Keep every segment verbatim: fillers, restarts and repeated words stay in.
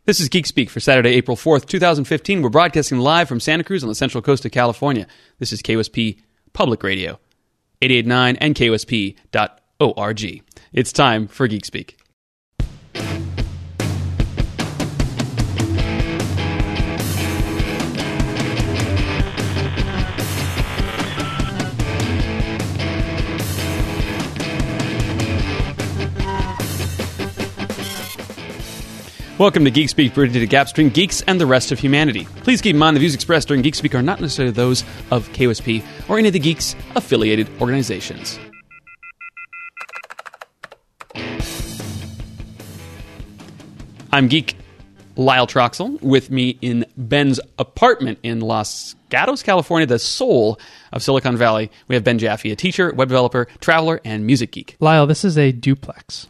This is Geek Speak for Saturday, April fourth, twenty fifteen. We're broadcasting live from Santa Cruz on the central coast of California. This is K O S P Public Radio, eighty-eight point nine and K O S P dot org. It's time for Geek Speak. Welcome to Geek Speak, brought to Gap Stream Geeks and the rest of humanity. Please keep in mind the views expressed during Geek Speak are not necessarily those of K O S P or any of the Geeks affiliated organizations. I'm Geek Lyle Troxel. With me in Ben's apartment in Los Gatos, California, the soul of Silicon Valley, we have Ben Jaffe, a teacher, web developer, traveler, and music geek. Lyle, this is a duplex.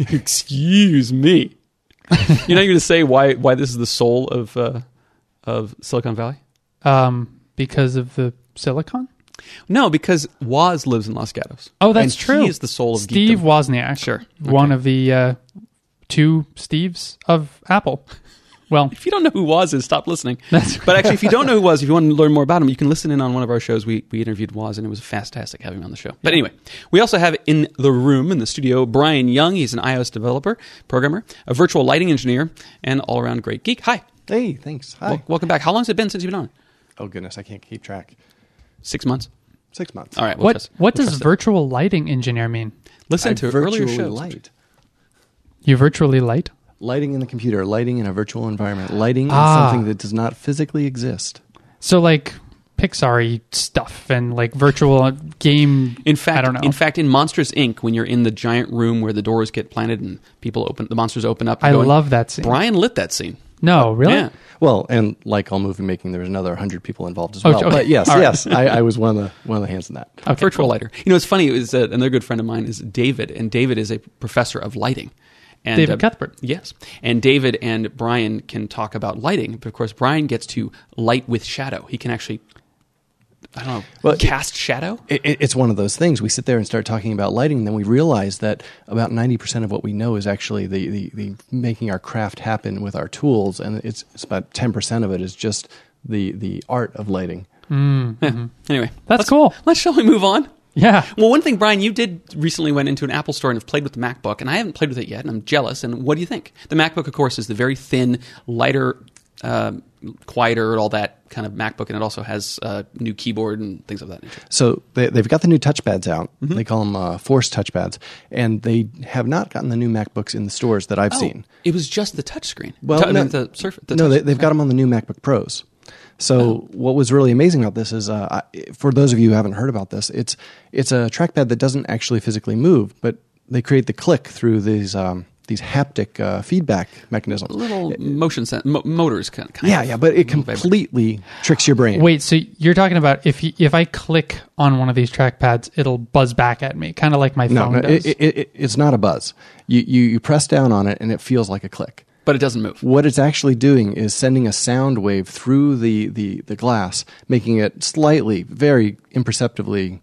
Excuse me. You're not going to say why why this is the soul of uh, of Silicon Valley? Um, because of the silicon? No, because Woz lives in Los Gatos. Oh, that's and true. He is the soul of Steve geekdom. Wozniak. Sure. Okay. One of the uh, two Steves of Apple. Well, if you don't know who Woz is, stop listening. That's but actually, if you don't know who Woz, if you want to learn more about him, you can listen in on one of our shows. We we interviewed Woz, and it was fantastic having him on the show. But anyway, we also have in the room, in the studio, Brian Young. He's an iOS developer, programmer, a virtual lighting engineer, and all-around great geek. Hi. Hey, thanks. Hi. Well, welcome back. How long has it been since you've been on? Oh, goodness, I can't keep track. Six months? Six months. All right. We'll what trust, what we'll does virtual lighting engineer mean? Listen I to virtually earlier shows. light. You virtually light? Lighting in the computer, lighting in a virtual environment, lighting Ah. in something that does not physically exist. So like Pixar-y stuff and like virtual game. In fact, I don't know. In fact, in Monsters Incorporated, when you're in the giant room where the doors get planted and people open, the monsters open up. I going, love that scene. Brian lit that scene. No, really? Yeah. Well, and like all movie making, there was another hundred people involved as Oh, well. okay. But yes, All right. yes, I, I was one of the one of the hands in that. Okay, Virtual cool. lighter. You know, it's funny. It was, uh, another good friend of mine is David, and David is a professor of lighting. And, David uh, Cuthbert. Yes. And David and Brian can talk about lighting, but of course, Brian gets to light with shadow. He can actually, I don't know, Well, cast shadow? It, it, it's one of those things. We sit there and start talking about lighting, and then we realize that about ninety percent of what we know is actually the, the, the making our craft happen with our tools, and it's, it's about ten percent of it is just the, the art of lighting. Mm, Yeah. mhm. Anyway. That's let's- cool. Let's, shall we move on? Yeah. Well, one thing, Brian, you did recently went into an Apple store and have played with the MacBook, and I haven't played with it yet, and I'm jealous. And what do you think? The MacBook, of course, is the very thin, lighter, uh, quieter, all that kind of MacBook, and it also has a new keyboard and things of that nature. So they, they've got the new touchpads out. Mm-hmm. They call them uh, Force touchpads, and they have not gotten the new MacBooks in the stores that I've Oh, seen. it was just the touchscreen. Well, Tu- no, the surface. The no, touch- they, they've got them on the new MacBook Pros. So Oh. what was really amazing about this is, uh, I, for those of you who haven't heard about this, it's it's a trackpad that doesn't actually physically move, but they create the click through these um, these haptic uh, feedback mechanisms. little motion sen- mo- motors kind of. Yeah, yeah, but it completely tricks your brain. Wait, so you're talking about if you, if I click on one of these trackpads, it'll buzz back at me, kind of like my no, phone no, does. it, it, it, it's not a buzz. You, you you press down on it, and it feels like a click. But it doesn't move. What it's actually doing is sending a sound wave through the, the, the glass, making it slightly, very imperceptibly,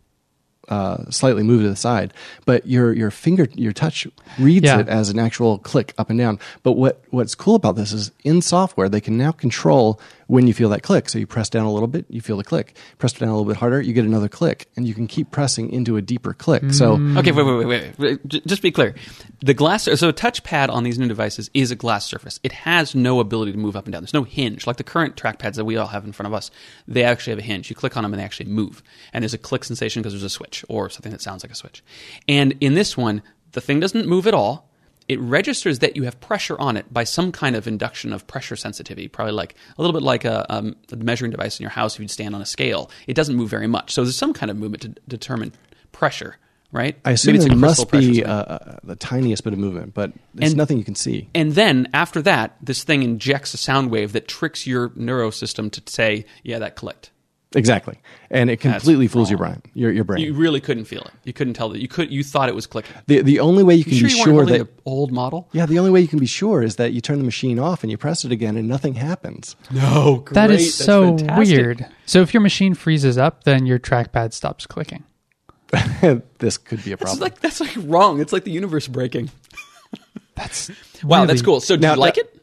uh, slightly move to the side. But your your finger, your touch reads Yeah. it as an actual click up and down. But what what's cool about this is in software they can now control when you feel that click. So you press down a little bit, you feel the click. Press down a little bit harder, you get another click, and you can keep pressing into a deeper click. So Okay, wait, wait, wait, wait, wait. J- Just be clear. The glass, so a touchpad on these new devices is a glass surface. It has no ability to move up and down. There's no hinge. Like the current trackpads that we all have in front of us, they actually have a hinge. You click on them and they actually move. And there's a click sensation because there's a switch or something that sounds like a switch. And in this one, the thing doesn't move at all. It registers that you have pressure on it by some kind of induction of pressure sensitivity, probably like a little bit like a, um, a measuring device in your house if you'd stand on a scale. It doesn't move very much. So there's some kind of movement to determine pressure, right? I assume Maybe it's a there crystal must pressure be swing. uh, uh, the tiniest bit of movement, but it's And- nothing you can see. And then after that, this thing injects a sound wave that tricks your neurosystem to say, yeah, that clicked. Exactly, and it That's completely fools your wrong. brain. Your your brain. You really couldn't feel it. You couldn't tell that. You could. You thought it was clicking. the the only way you can You sure be you weren't sure holding that the old model? yeah, the only way you can be sure is that you turn the machine off and you press it again and nothing happens. No, great. That is That's so fantastic. weird. So if your machine freezes up, then your trackpad stops clicking. This could be a That's problem. like that's like wrong. It's like the universe breaking. That's Wow, really- that's cool. So, do Now, you like uh, it?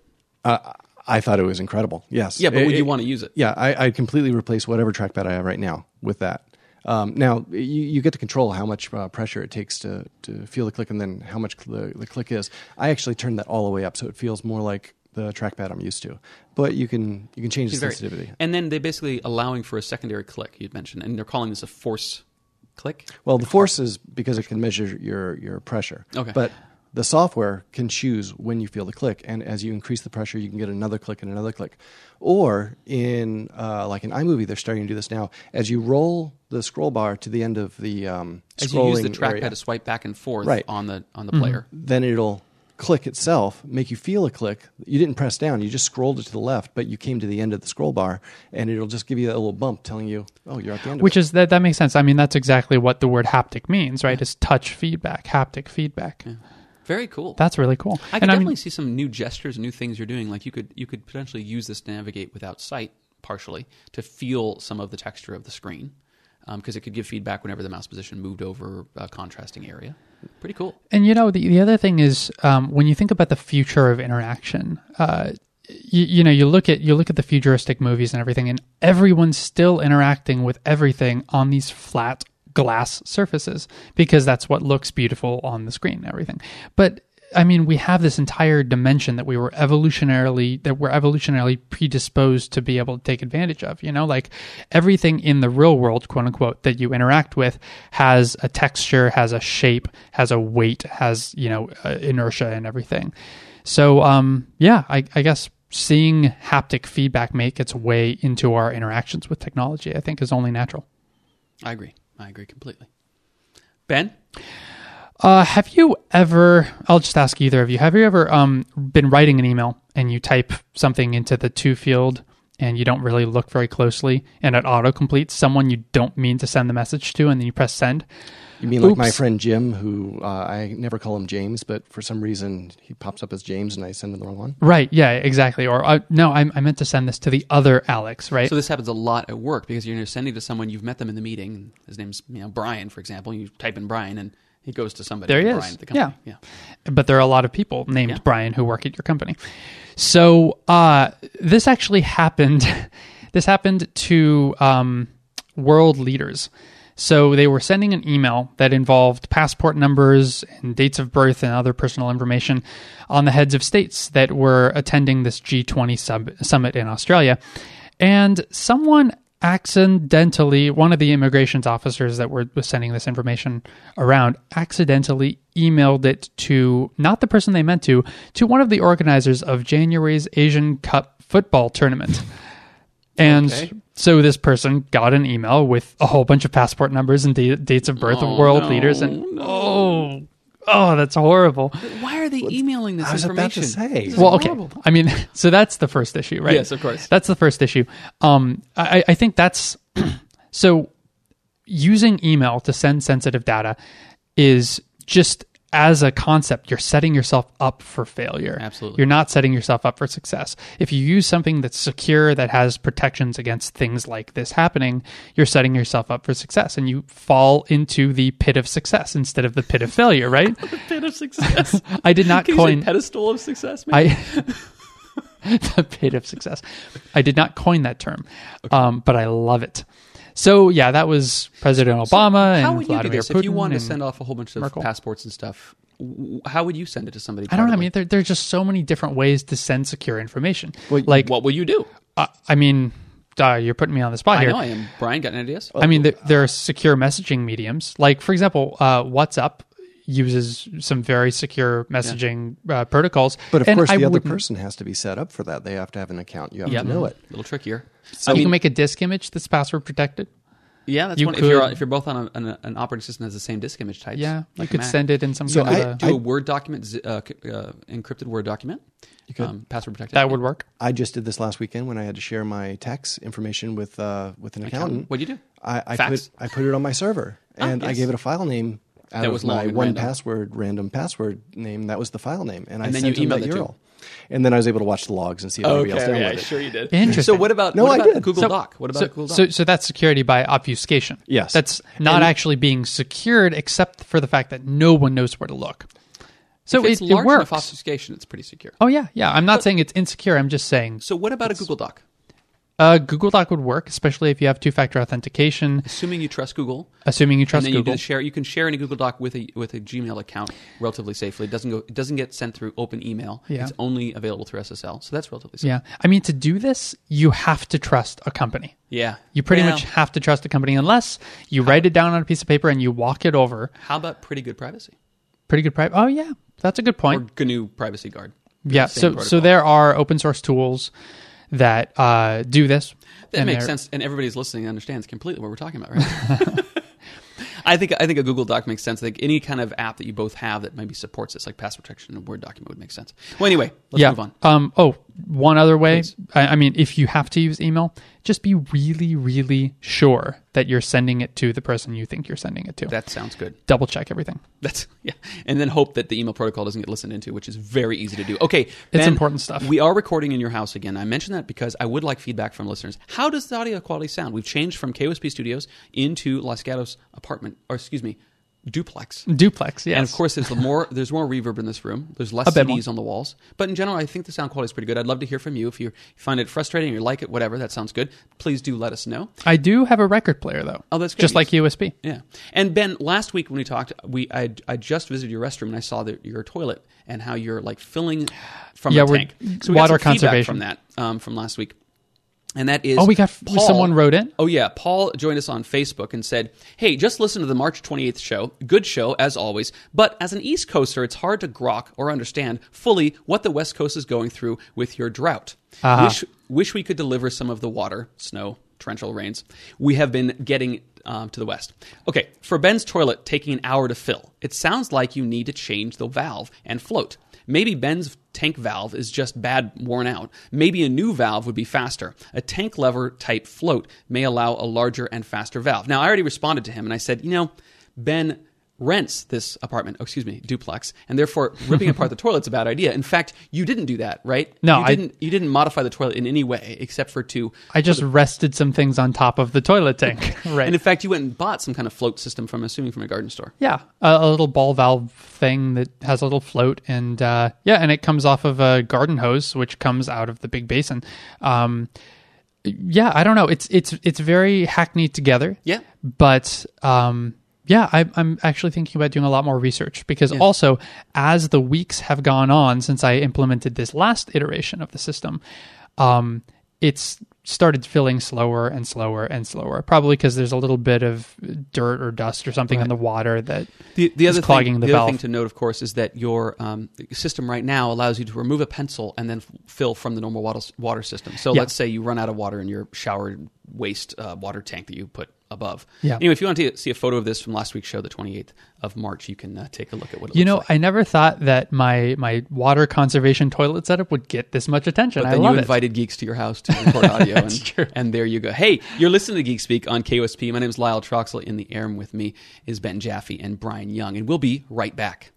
Uh, I thought it was incredible. Yes. Yeah, but It- would you it- want to use it? Yeah, I, I completely replace whatever trackpad I have right now with that. Um, now, you, you get to control how much uh, pressure it takes to, to feel the click and then how much cl- the, the click is. I actually turned that all the way up so it feels more like the trackpad I'm used to. But you can you can change the Very- sensitivity. And then they basically allowing for a secondary click, you'd mentioned, and they're calling this a force click. Well, the force is because it can measure your, your pressure. Okay. But the software can choose when you feel the click, and as you increase the pressure, you can get another click and another click. Or in uh, like in iMovie, they're starting to do this now. As you roll the scroll bar to the end of the um, As you use the scrolling trackpad area, to swipe back and forth Right. on the on the player. then it'll click itself, make you feel a click. You didn't press down; you just scrolled it to the left, but you came to the end of the scroll bar, and it'll just give you that little bump, telling you, "Oh, you're at the end." Which of it. is that that makes sense. I mean, that's exactly what the word haptic means, right? It's touch feedback, haptic feedback. Yeah. Very cool. That's really cool. I could and definitely I mean, see some new gestures, new things you're doing. Like you could you could potentially use this to navigate without sight, partially, to feel some of the texture of the screen, because it could give feedback whenever the mouse position moved over a contrasting area. Pretty cool. and you know, the the other thing is um, when you think about the future of interaction, uh, you, you know, you look at you look at the futuristic movies and everything, and everyone's still interacting with everything on these flat glass surfaces because that's what looks beautiful on the screen and everything. But I mean, we have this entire dimension that we were evolutionarily that we're evolutionarily predisposed to be able to take advantage of. You know, like everything in the real world, quote unquote, that you interact with has a texture, has a shape, has a weight, has, you know, uh, inertia and everything. So, um, yeah, I, I guess seeing haptic feedback make its way into our interactions with technology, I think, is only natural. I agree. I agree completely. Ben? Uh, have you ever, I'll just ask either of you, have you ever um, been writing an email and you type something into the to field and you don't really look very closely and it auto-completes someone you don't mean to send the message to and then you press send? You mean like my Oops. friend Jim, who uh, I never call him James, but for some reason he pops up as James and I send him the wrong one? Right, yeah, exactly. Or, uh, no, I, I meant to send this to the other Alex, right? So this happens a lot at work because you're sending to someone, you've met them in the meeting. His name's you know Brian, for example. You type in Brian and he goes to somebody. There he Brian is. at the company. Yeah. yeah. But there are a lot of people named Yeah. Brian who work at your company. So uh, this actually happened. This happened to um, world leaders. So they were sending an email that involved passport numbers and dates of birth and other personal information on the heads of states that were attending this G twenty sub- summit in Australia. And someone accidentally, one of the immigrations officers that were was sending this information around, accidentally emailed it to not the person they meant to, to one of the organizers of January's Asian Cup football tournament. And Okay. so this person got an email with a whole bunch of passport numbers and da- dates of birth Oh, of world no, leaders. And no. oh, oh, that's horrible. Why are they emailing this I was about to information? say. This is Well, okay. horrible. I mean, so that's the first issue, right? Yes, of course. That's the first issue. Um, I, I think that's so using email to send sensitive data is just as a concept, you're setting yourself up for failure. Absolutely. You're not setting yourself up for success. If you use something that's secure, that has protections against things like this happening, you're setting yourself up for success and you fall into the pit of success instead of the pit of failure, right? The pit of success. I did not Can you say coin pedestal of success, maybe? I the pit of success. I did not coin that term, um, but I love it. So yeah, that was President Obama How and would you do Vladimir this? Putin. If you wanted to and- send off a whole bunch of Merkel. passports and stuff, w- how would you send it to somebody? I don't know. I privately? mean, there, there are just so many different ways to send secure information. Well, like, What would you do? uh, I mean, uh, you're putting me on the spot I here. know I am. Brian, got any ideas? I mean, there, there are secure messaging mediums. Like, for example, uh, WhatsApp uses some very secure messaging uh, protocols. But of and course, I the other wouldn't- person has to be set up for that. They have to have an account. You have Yeah, to know it. A little trickier. So I you mean, can make a disk image that's password protected. yeah, that's you one. If you're could- if you're both on a, an, an operating system that has the same disk image types. Yeah, you like could Mac. send it in some So kind I- of a, do a Word document, zi- uh, c- uh, encrypted Word document. You could. Um, password protected. that would work. I just did this last weekend when I had to share my tax information with uh, with an accountant. What'd you do? I, I Fax? put I put it on my server, Ah, and I yes. gave it a file name out That of was long my and one random. password random password name. That was the file name, and, I And then sent you him that emailed it to U R L. him. And then I was able to watch the logs and see if anybody else downloaded it. you did. Interesting. So what about No, what I about did. Google So- Doc? What about so, Google Doc? So, so that's security by obfuscation. Yes. That's not And- actually being secured except for the fact that no one knows where to look. So if it's it, it large enough works. obfuscation, it's pretty secure. Oh yeah, yeah. I'm not saying it's insecure. I'm just saying So what about a Google Doc? uh, Google Doc would work, especially if you have two-factor authentication, Assuming you trust Google, assuming you trust and then Google. you can share. You can share in a Google Doc with a with a Gmail account relatively safely. It doesn't go. It doesn't get sent through open email. Yeah. It's only available through S S L. So that's relatively safe. Yeah, I mean, to do this, you have to trust a company. Yeah. You pretty Well, much have to trust a company unless you write it down on a piece of paper and you walk it over. How about pretty good privacy Pretty good privacy. Oh yeah, that's a good point. or G N U Privacy Guard? Yeah, Same so so protocol. there are open source tools that uh, do this. That and makes they're- sense, and everybody's listening understands completely what we're talking about, right? I think I think a Google Doc makes sense. Like any kind of app that you both have that maybe supports this, like password protection and Word document, would make sense. Well, anyway, let's yeah. move on. Um, oh, one other way. Please. I, I mean, if you have to use email, just be really, really sure that you're sending it to the person you think you're sending it to. That sounds good. Double check everything. That's yeah, and then hope that the email protocol doesn't get listened into, which is very easy to do. Okay, It's Ben, important stuff. We are recording in your house again. I mentioned that because I would like feedback from listeners. How does the audio quality sound? We've changed from K O S P Studios into Los Gatos apartment, or excuse me, duplex. Duplex, yes. And of course, there's more. There's more reverb in this room. There's less A bit C Ds more. on the walls. But in general, I think the sound quality is pretty good. I'd love to hear from you if you find it frustrating or you like it. Whatever, that sounds good. Please do let us know. I do have a record player, though. Oh, that's good. Just like U S B. Yeah. And Ben, last week when we talked, we I, I just visited your restroom and I saw that your toilet and how you're like filling from Yeah, a we're- tank. So we water got some feedback conservation. from that um, from last week. And that is Oh, we got Paul, someone wrote in? Oh yeah, Paul joined us on Facebook and said, "Hey, just listen to the March twenty-eighth show. Good show as always. But as an East Coaster, it's hard to grok or understand fully what the West Coast is going through with your drought. Uh-huh. Wish wish we could deliver some of the water, snow, torrential rains we have been getting um, to the West. Okay, for Ben's toilet taking an hour to fill, it sounds like you need to change the valve and float. Maybe Ben's tank valve is just bad, worn out. Maybe a new valve would be faster. A tank lever type float may allow a larger and faster valve." Now, I already responded to him and I said, you know, Ben rents this apartment, oh, excuse me, duplex, and therefore ripping apart the toilet's a bad idea. In fact, you didn't do that, right? No, you I- didn't. You didn't modify the toilet in any way except for to. I just rested some things on top of the toilet tank. Right. And in fact, you went and bought some kind of float system from, assuming, from a garden store. Yeah, a, a little ball valve thing that has a little float, and uh, yeah, and it comes off of a garden hose, which comes out of the big basin. Um, yeah, I don't know. It's it's it's very hackneyed together. Yeah. but um, yeah, I, I'm actually thinking about doing a lot more research because Yeah. also as the weeks have gone on since I implemented this last iteration of the system, um, it's started filling slower and slower and slower. Probably because there's a little bit of dirt or dust or something in Right. the water that The, the is other clogging thing, the the valve. other thing to note, of course, is that your um, system right now allows you to remove a pencil and then f- fill from the normal water, water system. So Yeah. let's say you run out of water in your shower waste uh, water tank that you put above. Yeah. Anyway, if you want to see a photo of this from last week's show, the twenty-eighth of March, you can uh, take a look at what it You looks know, like. I never thought that my my water conservation toilet setup would get this much attention. But I then love you it. invited geeks to your house to record audio, That's and, true. and there you go. Hey, you're listening to Geek Speak on K O S P. My name is Lyle Troxel. In the air with me is Ben Jaffe and Brian Young, and we'll be right back.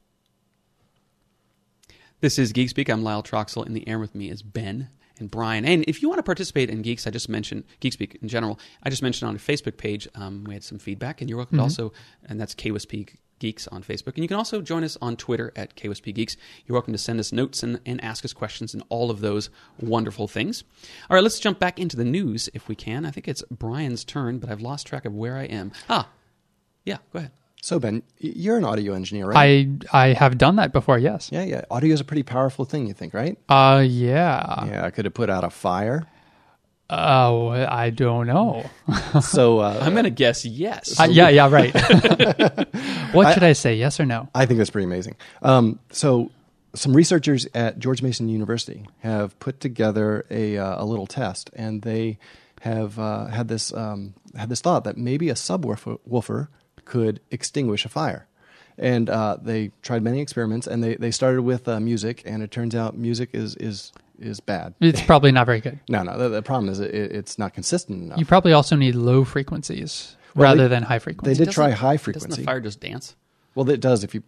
This is Geek Speak. I'm Lyle Troxel. In the air with me is Ben and Brian. And if you want to participate in Geeks, I just mentioned Geek Speak in general. I just mentioned on a Facebook page, um, we had some feedback, and you're welcome to also, and that's K O S P Geeks on Facebook. And you can also join us on Twitter at K O S P Geeks. You're welcome to send us notes and, and ask us questions and all of those wonderful things. All right, let's jump back into the news if we can. I think it's Brian's turn, but I've lost track of where I am. Ah, yeah, go ahead. So Ben, y- you're an audio engineer, right? I I have done that before. Yes. yeah, yeah. Audio is a pretty powerful thing, you think, right? Uh yeah. Yeah, could it put out a fire? Oh, I don't know. So uh, I'm going to guess yes. Uh, yeah, yeah, right. What should I say? Yes or no? I think that's pretty amazing. Um, so, some researchers at George Mason University have put together a, uh, a little test, and they have uh, had this um, had this thought that maybe a subwoofer woofer could extinguish a fire. And uh, they tried many experiments, and they, they started with uh, music, and it turns out music is is is bad. It's probably not very good. No, no. The, the problem is it, it's not consistent enough. You probably also need low frequencies Well, rather they- than high They frequencies. did try Doesn't- high Doesn't frequency. the fire just dance? Well, it does if you.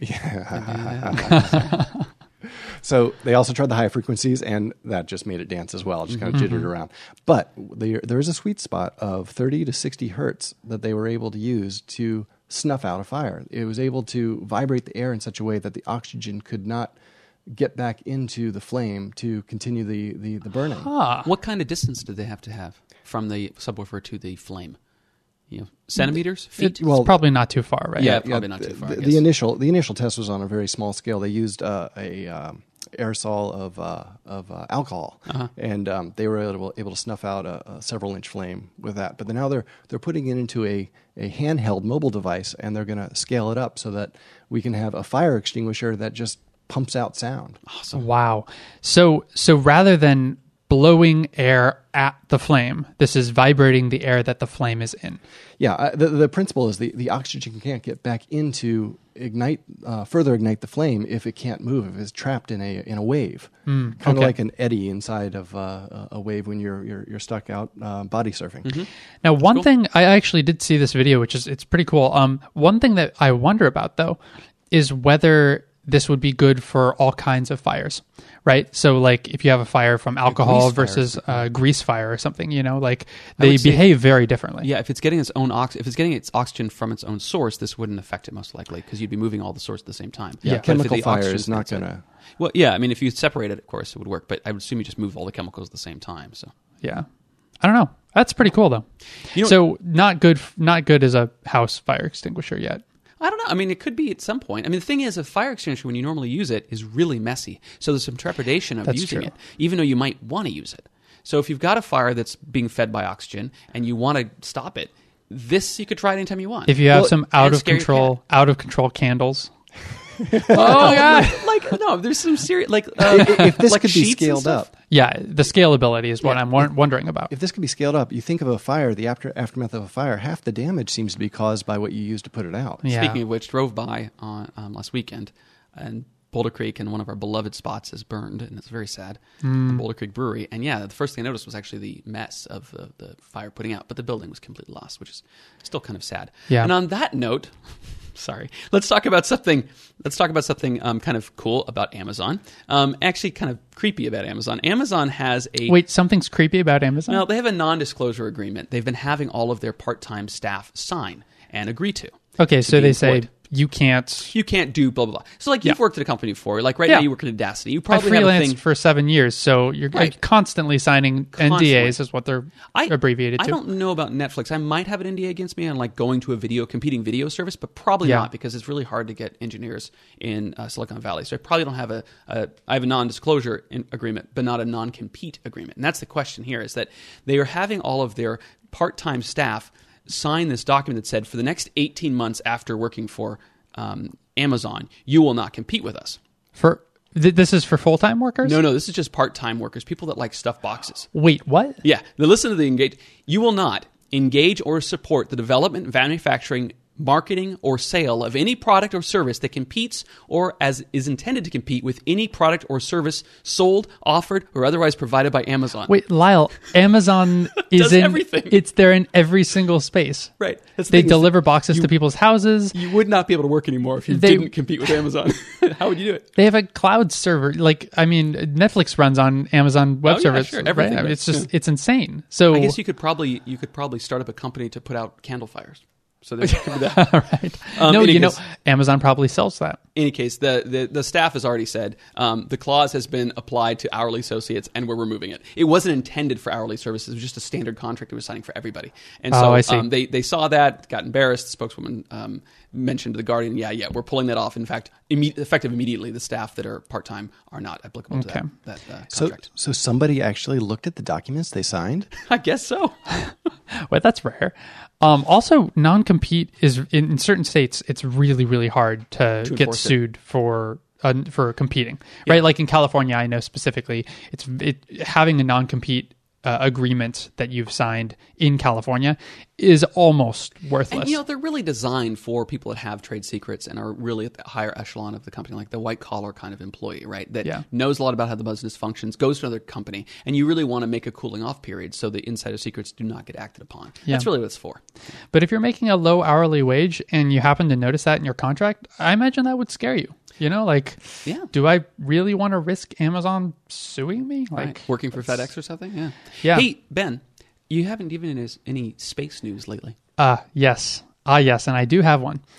So they also tried the high frequencies, and that just made it dance as well. It just kind of jittered around. But there, there is a sweet spot of thirty to sixty hertz that they were able to use to snuff out a fire. It was able to vibrate the air in such a way that the oxygen could not get back into the flame to continue the, the, the burning. Ah. What kind of distance did they have to have from the subwoofer to the flame? You know, centimeters, feet? It, well, it's probably not too far, right? Yeah, probably not too far. The, I the guess. initial the initial test was on a very small scale. They used uh, a um, aerosol of uh, of uh, alcohol, Uh-huh. and um, they were able, able to snuff out a, a several inch flame with that. But then now they're they're putting it into a, a handheld mobile device, and they're going to scale it up so that we can have a fire extinguisher that just pumps out sound. Awesome. Wow. So so rather than blowing air at the flame, this is vibrating the air that the flame is in. Yeah, uh, the the principle is the, the oxygen can't get back into ignite uh, further ignite the flame if it can't move, if it's trapped in a in a wave, Mm, kind of okay. like an eddy inside of uh, a wave when you're you're, you're stuck out uh, body surfing. Mm-hmm. Now, one cool. thing I actually did see this video, which is it's pretty cool. Um, one thing that I wonder about though is whether this would be good for all kinds of fires, right? So, like if you have a fire from alcohol grease fire or versus something. uh, grease fire or something, you know, like I they would say- behave very differently. Yeah, if it's getting its own ox, if it's getting its oxygen from its own source, this wouldn't affect it most likely because you'd be moving all the source at the same time. Yeah, But if chemical the fire oxygen's is not inside- going to. Well, yeah, I mean, if you separate it, of course, it would work. But I would assume you just move all the chemicals at the same time. So Yeah. I don't know. That's pretty cool though. You know- so not good, not good as a house fire extinguisher yet. I don't know. I mean, it could be at some point. I mean, the thing is, a fire extinguisher, when you normally use it, is really messy. So there's some trepidation of That's using true. it, even though you might want to use it. So if you've got a fire that's being fed by oxygen and you want to stop it, this you could try it anytime you want. If you have Well, some out and of scare your control, out of control candles. oh god! Like no, there's some serious like uh, If this like could be sheets and scaled stuff. up, Yeah, the scalability is what Yeah. I'm won- wondering about. if this could be scaled up, you think of a fire, the after aftermath of a fire, half the damage seems to be caused by what you use to put it out. Yeah. Speaking of which, drove by on um, last weekend, and Boulder Creek and one of our beloved spots is burned, and it's very sad. Mm. Boulder Creek Brewery, and yeah, the first thing I noticed was actually the mess of the, the fire putting out, but the building was completely lost, which is still kind of sad. Yeah. And on that note, sorry, let's talk about something. Let's talk about something um, kind of cool about Amazon. Um, actually, kind of creepy about Amazon. Amazon has a Wait, something's creepy about Amazon? no, they have a non-disclosure agreement. They've been having all of their part-time staff sign and agree to. Okay, to so be they say employed. you can't. You can't do blah blah blah. So like you've Yeah. worked at a company before, like right Yeah. now you work at Audacity. You I probably have a freelanced thing. for seven years, so you're Right. constantly signing N D As, Constantly. is what they're I, abbreviated I to. don't know about Netflix. I might have an N D A against me on like going to a video competing video service, but probably Yeah. not because it's really hard to get engineers in uh, Silicon Valley. So I probably don't have a, a I have a non-disclosure in, agreement, but not a non-compete agreement. And that's the question here: is that they are having all of their part-time staff sign this document that said for the next eighteen months after working for um, Amazon, you will not compete with us. For th- this is for full time workers. No, no, this is just part-time workers, people that like stuff boxes. Wait, what? Yeah. Now listen to the engage. You will not engage or support the development, manufacturing, marketing, or sale of any product or service that competes or as is intended to compete with any product or service sold, offered, or otherwise provided by Amazon. Wait, Lyle, Amazon is Does in everything. It's there in every single space. Right. That's the They thing is deliver boxes to people's houses. You would not be able to work anymore if you They- didn't compete with Amazon. How would you do it? They have a cloud server. Like, I mean, Netflix runs on Amazon Web Oh, yeah, Service. sure. right? Everything I mean, does. it's just, Yeah. it's insane. So, I guess you could probably you could probably start up a company to put out candle fires. So there could be that. right. Um, no, in any you know, case- Amazon probably sells that. In any case, the, the, the staff has already said um, the clause has been applied to hourly associates, and we're removing it. It wasn't intended for hourly services; it was just a standard contract we were signing for everybody. And so Oh, I see. Um, they they saw that, got embarrassed. The spokeswoman um, mentioned to the Guardian, "Yeah, yeah, we're pulling that off. In fact, imme- effective immediately, the staff that are part time are not applicable to Okay. that, that uh, So, contract." so somebody actually looked at the documents they signed. I guess so. Well, that's rare. Um, also, non-compete is in, in certain states. It's really, really hard to, To get enforce it. sued for uh, for competing. Right, like in California, I know specifically, it's it, having a non-compete uh, agreement that you've signed in California is almost worthless. And you know, they're really designed for people that have trade secrets and are really at the higher echelon of the company, like the white collar kind of employee, right? That Yeah. knows a lot about how the business functions, goes to another company, and you really want to make a cooling off period so the insider secrets do not get acted upon. Yeah. That's really what it's for. But if you're making a low hourly wage and you happen to notice that in your contract, I imagine that would scare you. You know, like, Yeah. do I really want to risk Amazon suing me? Like, Right. Working for FedEx or something? Yeah. Yeah. Hey, Ben, you haven't given us any space news lately. Uh, yes. Ah, yes, and I do have one.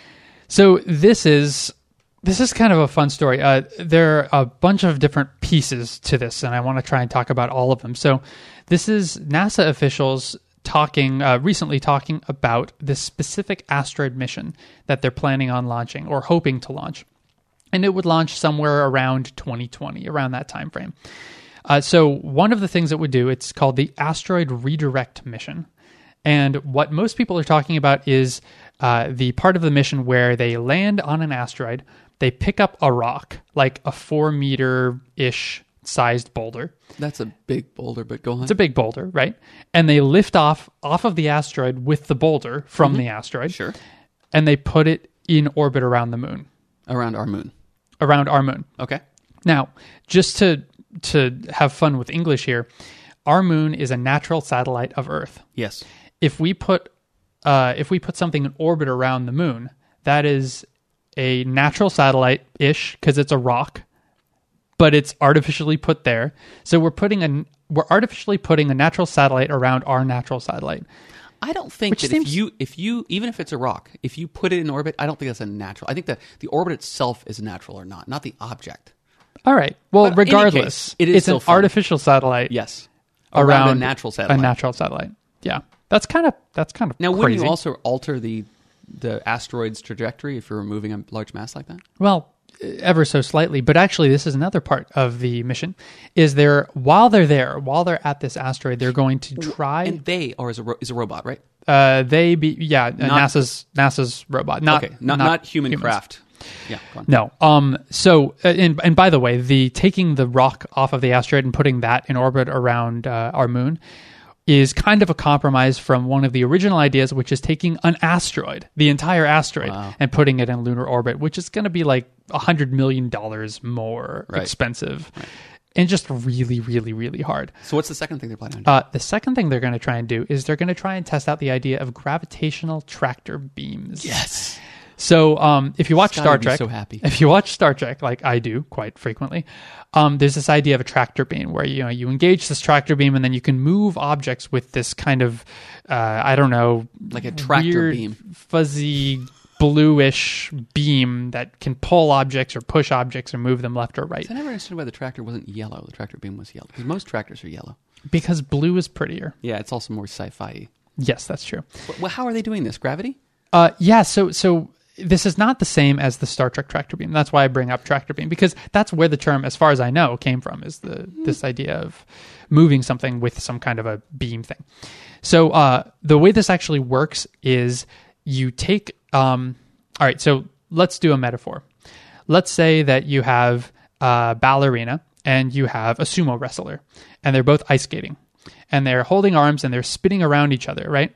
So this is this is kind of a fun story. Uh, there are a bunch of different pieces to this, and I want to try and talk about all of them. So this is NASA officials talking uh, recently talking about this specific asteroid mission that they're planning on launching or hoping to launch, and it would launch somewhere around twenty twenty, around that time frame. Uh, so one of the things it would do, it's called the Asteroid Redirect Mission. And what most people are talking about is uh, the part of the mission where they land on an asteroid, they pick up a rock, like a four meter ish sized boulder. That's a big boulder, but go on. It's a big boulder, right? And they lift off off of the asteroid with the boulder from mm-hmm. the asteroid. Sure. And they put it in orbit around the moon. Around our moon. Around our moon. Okay. Now, just to to have fun with English here, our moon is a natural satellite of Earth. Yes. If we put uh, if we put something in orbit around the moon, that is a natural satellite-ish because it's a rock, but it's artificially put there. So we're putting a we're artificially putting a natural satellite around our natural satellite. I don't think Which that seems... if you if you even if it's a rock, if you put it in orbit, I don't think that's a natural. I think that the orbit itself is natural or not, not the object. All right. Well, But regardless, case, it is it's still an fun. artificial satellite. Yes. Around, Around a natural satellite. A natural satellite. Yeah. That's kind of that's kind of Now, crazy. wouldn't you also alter the the asteroid's trajectory if you're removing a large mass like that? Well, ever so slightly, but actually this is another part of the mission is they're while they're there, while they're at this asteroid, they're going to try And they are is a ro- is a robot, right? uh they be yeah, Not- NASA's NASA's robot, not okay, not not, human humans. craft. Yeah, go on. No. Um. So, uh, and and by the way, the taking the rock off of the asteroid and putting that in orbit around uh, our moon is kind of a compromise from one of the original ideas, which is taking an asteroid, the entire asteroid, Wow. and putting it in lunar orbit, which is going to be like a hundred million dollars more Right. expensive, right. and just really, really, really hard. So, what's the second thing they're planning on doing? Uh, the second thing they're going to try and do is they're going to try and test out the idea of gravitational tractor beams. Yes. So, um, if you watch Scott Star would be Trek, so happy. if you watch Star Trek, like I do quite frequently, um, there's this idea of a tractor beam where you know you engage this tractor beam and then you can move objects with this kind of, uh, I don't know, Like a tractor weird, beam. fuzzy, bluish beam that can pull objects or push objects or move them left or right. I never understood why the tractor wasn't yellow. The tractor beam was yellow because most tractors are yellow. Because blue is prettier. Yeah, it's also more sci-fi. Yes, that's true. Well, how are they doing this? Gravity? Uh, yeah, so so this is not the same as the Star Trek tractor beam. That's why I bring up tractor beam, because that's where the term, as far as I know, came from, is the this idea of moving something with some kind of a beam thing. So uh, the way this actually works is you take... Um, all right, so let's do a metaphor. Let's say that you have a ballerina and you have a sumo wrestler, and they're both ice skating, and they're holding arms and they're spinning around each other, right?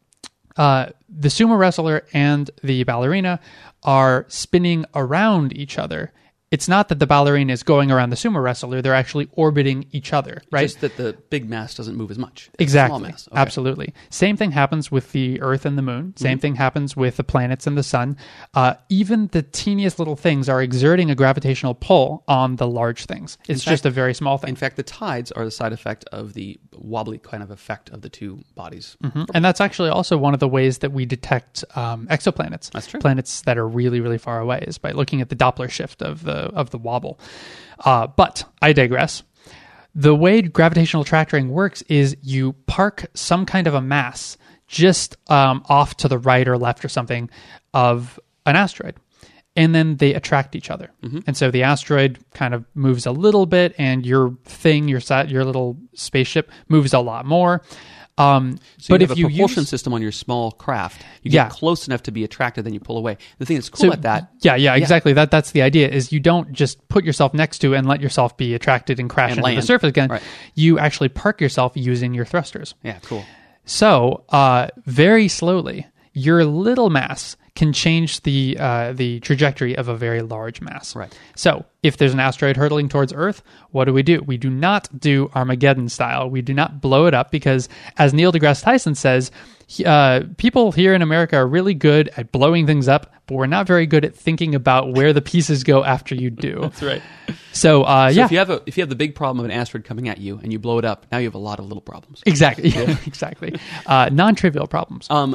Uh, the sumo wrestler and the ballerina are spinning around each other. It's not that the ballerina is going around the sumo wrestler; they're actually orbiting each other, right? Just that the big mass doesn't move as much. as the Exactly. Small mass. Okay. Absolutely. Same thing happens with the Earth and the Moon. Same Mm-hmm. thing happens with the planets and the Sun. Uh, even the teeniest little things are exerting a gravitational pull on the large things. It's fact- just a very small thing. In fact, the tides are the side effect of the wobbly kind of effect of the two bodies. Mhm. And that's actually also one of the ways that we detect um, exoplanets. That's true. Planets that are really, really far away is by looking at the Doppler shift of the of the wobble. Uh, but I digress. The way gravitational tractoring works is you park some kind of a mass just um, off to the right or left or something of an asteroid, and then they attract each other. Mm-hmm. And so the asteroid kind of moves a little bit, and your thing, your sat, your little spaceship moves a lot more. Um, So but you if have a you propulsion use, system on your small craft, you Yeah. get close enough to be attracted, then you pull away. The thing that's cool so, at that, yeah, yeah, exactly. That that's the idea. Is you don't just put yourself next to and let yourself be attracted and crash And into the land. surface again. Right. You actually park yourself using your thrusters. yeah, cool. So, uh, very slowly, your little mass can change the uh, the trajectory of a very large mass. Right. So, if there's an asteroid hurtling towards Earth, what do we do? We do not do Armageddon style. We do not blow it up because, as Neil deGrasse Tyson says, he- uh, people here in America are really good at blowing things up, but we're not very good at thinking about where the pieces go after you do. That's right. So, uh, So yeah. if you have a if you have the big problem of an asteroid coming at you and you blow it up, now you have a lot of little problems. Exactly. exactly. Uh, non-trivial problems. Um,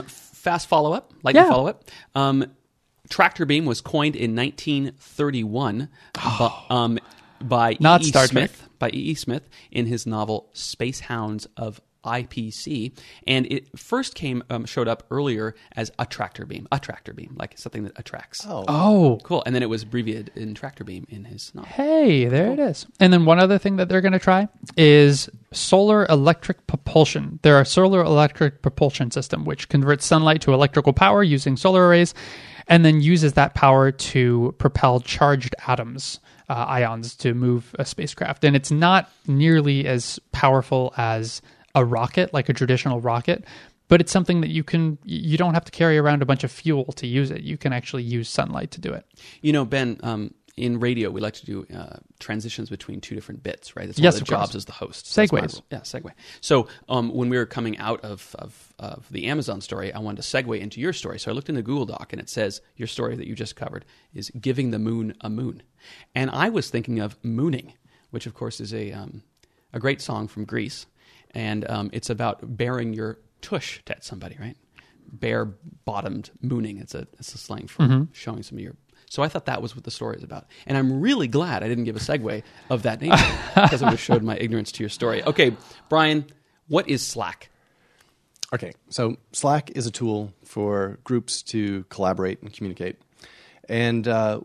fast follow-up, lightning Yeah. follow-up. Um, tractor beam was coined in nineteen thirty-one bu- um, by Not E E. Star Smith, Trek. by E E. Smith in his novel Space Hounds of I P C, and it first came um, showed up earlier as a tractor beam, a tractor beam, like something that attracts. Oh, Oh, Cool. And then it was abbreviated in tractor beam in his novel. hey, there it is. And then one other thing that they're going to try is solar electric propulsion. They're a solar electric propulsion system which converts sunlight to electrical power using solar arrays and then uses that power to propel charged atoms, uh, ions, to move a spacecraft. And it's not nearly as powerful as a rocket, like a traditional rocket, but it's something that you can, you don't have to carry around a bunch of fuel to use it. You can actually use sunlight to do it. You know, Ben, um, in radio, we like to do uh, transitions between two different bits, right? That's Yes, one of of the course. jobs as the host. So that's my Segues. role. Yeah, segue. So um, when we were coming out of, of, of the Amazon story, I wanted to segue into your story. So I looked in the Google Doc, and it says your story that you just covered is Giving the Moon a Moon. And I was thinking of Mooning, which, of course, is a, um, a great song from Greece. And um, it's about bearing your tush at somebody, right? Bare-bottomed mooning. It's a, it's a slang for Mm-hmm. showing some of your... So I thought that was what the story is about. And I'm really glad I didn't give a segue of that nature because it would have showed my ignorance to your story. Okay, Brian, what is Slack? Okay, so Slack is a tool for groups to collaborate and communicate. And uh,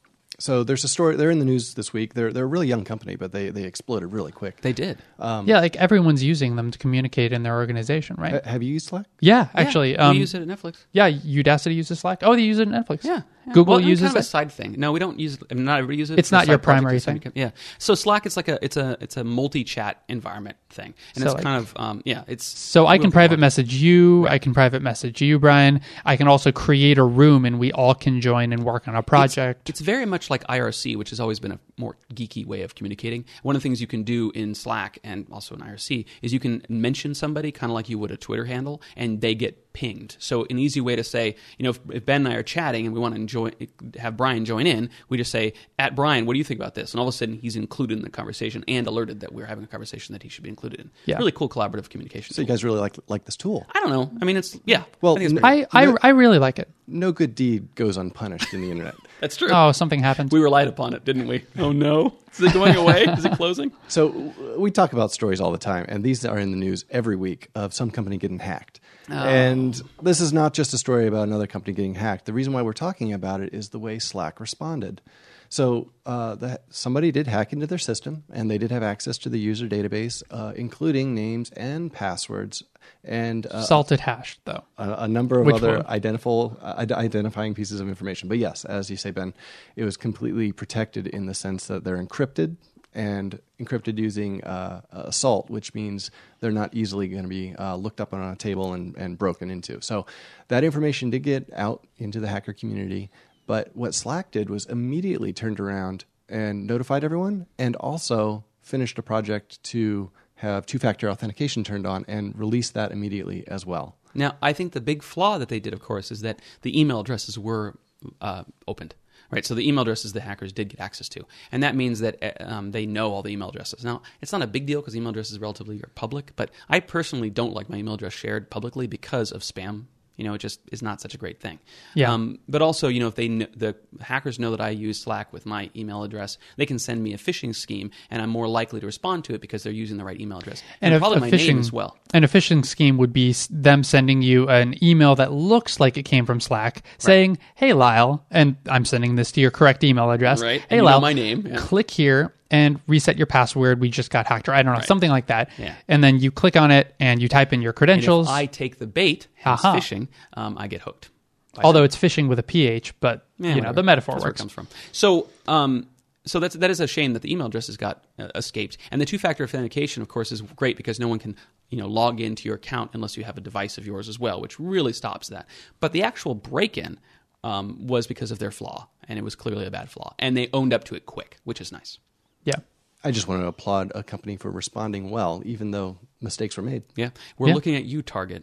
so there's a story, they're in the news this week. They're, they're a really young company, but they, they exploded really quick. They did. Yeah, like everyone's using them to communicate in their organization, right? Ha- have you used Slack? yeah, actually. Yeah, um, we use it at Netflix. Yeah, Udacity uses Slack. Oh, they use it in Netflix. Yeah. yeah. Google well, uses kind of a it. side thing. No, we don't use it. I mean, not everybody uses it. It's a not your side project primary of some thing. kind- Yeah. So Slack, it's like a it's a it's a multi-chat environment thing, and So, it's like- kind of um, yeah, it's So I we'll can go private on. message you. I can private message you, Brian. I can also create a room, and we all can join and work on a project. It's very much like I R C, which has always been a more geeky way of communicating. One of the things you can do in Slack and also in I R C is you can mention somebody kind of like you would a Twitter handle, and they get pinged. So an easy way to say, you know, if, if Ben and I are chatting and we want to enjoy, have Brian join in, we just say, at Brian, what do you think about this? And all of a sudden he's included in the conversation and alerted that we're having a conversation that he should be included in. Yeah. Really cool collaborative communication. So you guys really like like this tool. I don't know. I mean, it's, yeah. Well, I think it's n- pretty- I, I, No- I really like it. No good deed goes unpunished in the internet. that's true. Oh, something happened. We relied upon it, didn't we? Oh, no. Is it going away? Is it closing? So w- we talk about stories all the time, and these are in the news every week of some company getting hacked. And this is not just a story about another company getting hacked. The reason why we're talking about it is the way Slack responded. So uh, the, somebody did hack into their system, and they did have access to the user database, uh, including names and passwords, and uh, Salted hash, though. a, a number of Which other one? identifiable, uh, id- identifying pieces of information. But yes, as you say, Ben, it was completely protected in the sense that they're encrypted and encrypted using uh, uh, SALT, which means they're not easily going to be uh, looked up on a table and, and broken into. So that information did get out into the hacker community. But what Slack did was immediately turned around and notified everyone, and also finished a project to have two-factor authentication turned on and release that immediately as well. Now, I think the big flaw that they did, of course, is that the email addresses were uh, opened. Right, so the email addresses the hackers did get access to, and that means that uh, um, they know all the email addresses. Now, it's not a big deal because email addresses relatively are public, but I personally don't like my email address shared publicly because of spam. You know, it just is not such a great thing. Yeah. Um, but also, you know, if they kn- the hackers know that I use Slack with my email address, they can send me a phishing scheme, and I'm more likely to respond to it because they're using the right email address and, a- probably a my phishing, name as well. And a phishing scheme would be s- them sending you an email that looks like it came from Slack, saying, "Hey Lyle," and I'm sending this to your correct email address. Right. Hey And you know Lyle, my name, yeah. click here and reset your password. We just got hacked, or I don't know, something like that. Yeah. And then you click on it and you type in your And credentials. if I take the bait, hence Aha. phishing, um, I get hooked. by Although it's phishing with a P H, but Yeah, you know whatever. the metaphor That's where it works. comes from. So, um, so that's that is a shame that the email addresses got uh, escaped. And the two-factor authentication, of course, is great because no one can you know log into your account unless you have a device of yours as well, which really stops that. But the actual break-in um, was because of their flaw, and it was clearly a bad flaw, and they owned up to it quick, which is nice. Yeah. I just want to applaud a company for responding well, even though mistakes were made. Yeah, we're Yeah. looking at you, Target,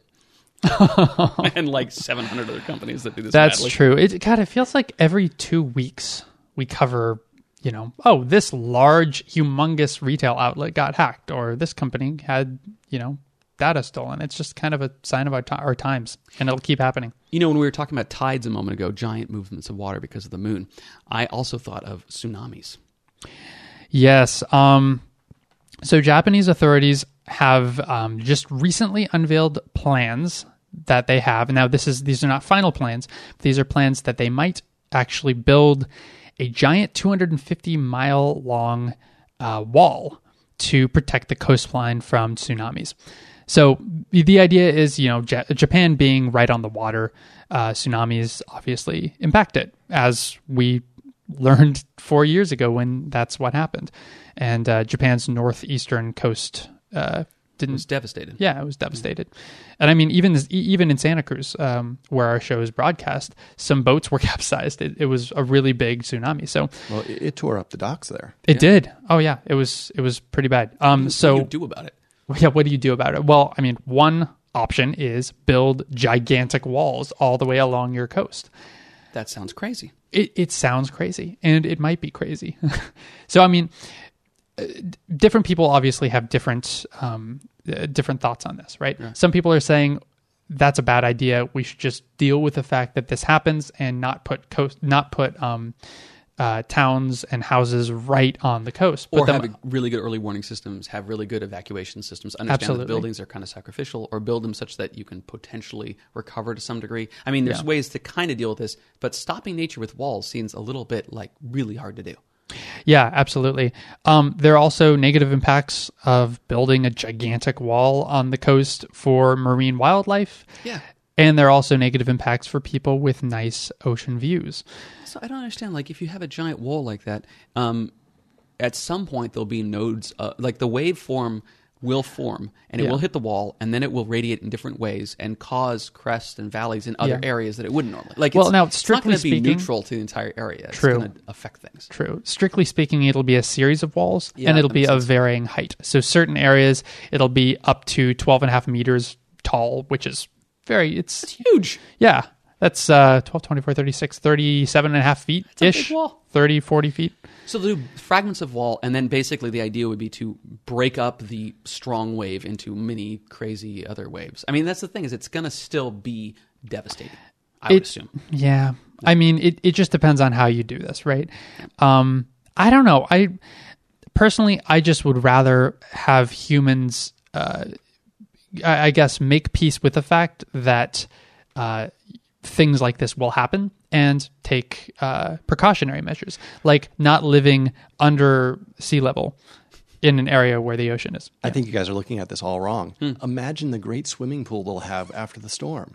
and like seven hundred other companies that do this. That's badly. true. It God, it feels like every two weeks we cover, you know, oh, this large, humongous retail outlet got hacked, or this company had, you know, data stolen. It's just kind of a sign of our, t- our times, and it'll keep happening. You know, when we were talking about tides a moment ago, giant movements of water because of the moon, I also thought of tsunamis. Yes. Um, so Japanese authorities have um, just recently unveiled plans that they have. Now, this is these are not final plans. These are plans that they might actually build a giant two hundred fifty mile long uh, wall to protect the coastline from tsunamis. So the idea is, you know, J- Japan being right on the water, uh, tsunamis obviously impact it, as we learned four years ago when that's what happened. And uh, Japan's northeastern coast uh, didn't... It was devastated. Yeah, it was devastated. And I mean, even this, even in Santa Cruz, um, where our show is broadcast, some boats were capsized. It, it was a really big tsunami. So Well, it, it tore up the docks there. it Yeah. did. Oh yeah, it was it was pretty bad. Um, so What do you do about it? yeah, what do you do about it? Well, I mean, one option is build gigantic walls all the way along your coast. That sounds crazy. It it sounds crazy, and it might be crazy. So I mean, uh, different people obviously have different um, uh, different thoughts on this, right? Yeah. Some people are saying that's a bad idea. We should just deal with the fact that this happens and not put coast, not put um, uh, towns and houses right on the coast. Or Put have them, a really good early warning systems, have really good evacuation systems, understand Absolutely. that buildings are kind of sacrificial, or build them such that you can potentially recover to some degree. I mean, there's Yeah. ways to kind of deal with this, but stopping nature with walls seems a little bit like really hard to do. Yeah, absolutely. Um, there are also negative impacts of building a gigantic wall on the coast for marine wildlife. Yeah. And there are also negative impacts for people with nice ocean views. So I don't understand. Like, if you have a giant wall like that, um, at some point there'll be nodes. Uh, like the waveform will form, and it Yeah. will hit the wall, and then it will radiate in different ways and cause crests and valleys in other Yeah. areas that it wouldn't normally. Like, Well, it's, now, it's not strictly going to be speaking- neutral to the entire area. It's True. going to affect things. True. Strictly speaking, it'll be a series of walls, Yeah, and it'll that be makes of sense. varying height. So certain areas, it'll be up to twelve and a half meters tall, which is very, it's, Huge. yeah, that's uh, twelve, twenty-four, thirty-six, thirty-seven and a half feet a big ish, wall. thirty, forty feet. So they'll do fragments of wall, and then basically the idea would be to break up the strong wave into many crazy other waves. I mean, that's the thing, is it's going to still be devastating, I would It- assume. Yeah. I mean, it, it just depends on how you do this, right? Um, I don't know. I personally, I just would rather have humans, uh, I, I guess, make peace with the fact that uh, things like this will happen and take uh, precautionary measures, like not living under sea level in an area where the ocean is. I think you guys are looking at this all wrong. Imagine the great swimming pool they'll have after the storm.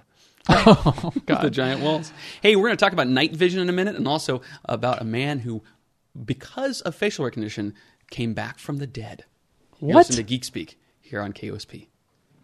Oh, The God. giant walls. Hey, we're going to talk about night vision in a minute, and also about a man who, because of facial recognition, came back from the dead. You What? Listen to Geek Speak here on K O S P.